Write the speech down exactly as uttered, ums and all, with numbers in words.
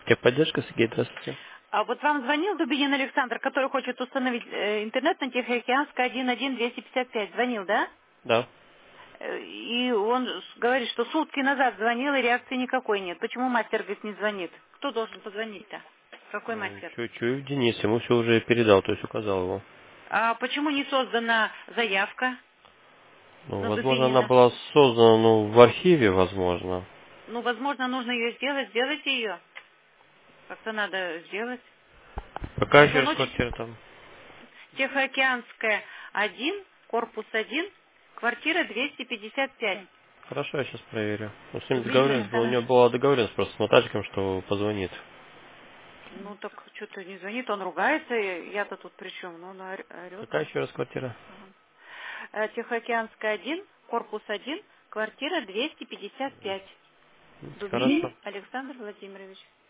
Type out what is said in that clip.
Техподдержка, Сергей, здравствуйте. А вот вам звонил Дубинин Александр, который хочет установить э, интернет на Тихоокеанской один один двести пятьдесят пять. Звонил, да? Да. Э, И он с- говорит, что сутки назад звонил, и реакции никакой нет. Почему мастер, говорит, не звонит? Кто должен позвонить-то? Какой Ну, мастер? Чу- Чуев Денис, ему все уже передал, то есть указал его. А почему не создана заявка Ну, на возможно, она Дубинина? была создана, ну, в архиве, возможно. Ну, возможно, нужно ее сделать. Сделайте ее. Как-то надо сделать. Какая Это еще раз ночь квартира там? Тихоокеанская один, корпус один, квартира двести пятьдесят пять. Хорошо, я сейчас проверю. Ну, с ним Дубинин договоренность была, у Александр. него была договоренность просто с нотариком, что позвонит. Ну так что-то не звонит, он ругается, и я-то тут при чем? Ну, он ор- орет. Какая еще раз квартира? Ага. Э, Тихоокеанская один, корпус один, квартира двести пятьдесят пять. М, Дубинин Хорошо. Александр Владимирович.